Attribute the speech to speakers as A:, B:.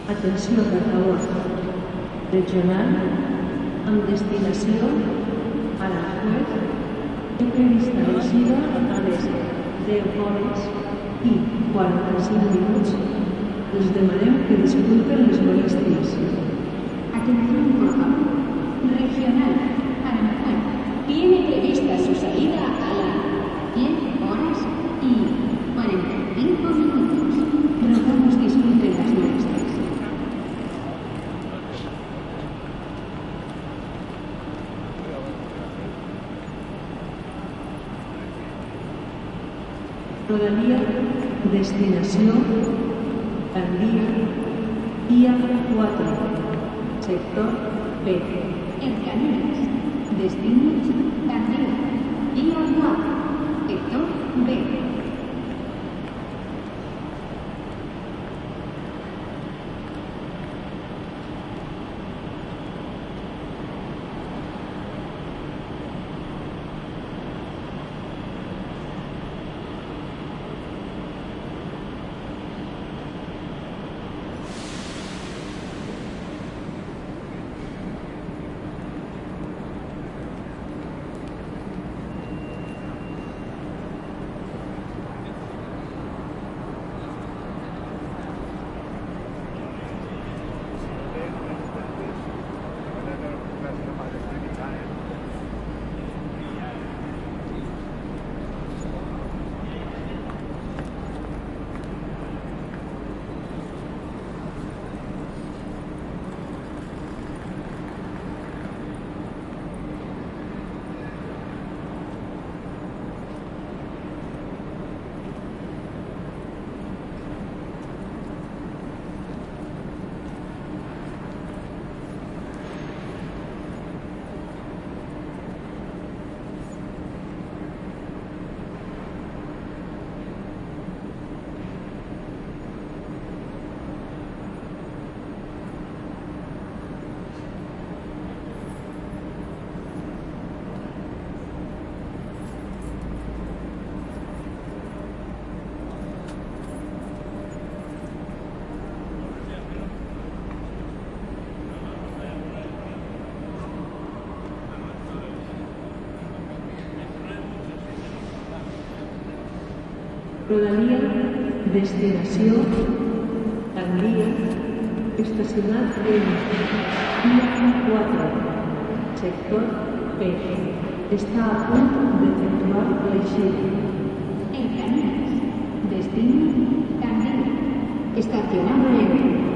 A: Atenció, per favor. Regional amb destinació a Aranjuez té prevista l'eixida a les 10 hores i 45 minuts. Els demanem que disculpen les molèsties.
B: Atención, por favor. Regional Aranjuez tiene prevista su salida a las 10 horas y 45 minutos. Rogamos disculpen las molestias.
A: Rodalía, destinació Gandia, via 4, sector B.
B: En Canarias, destinos Gandia, vía 4, sector B.
A: Rodalía, destinació Gandia, estacionat en via 4, sector B. Està a punt d'efectuar l'eixida.
B: En Canarias, destino Gandia, estacionado en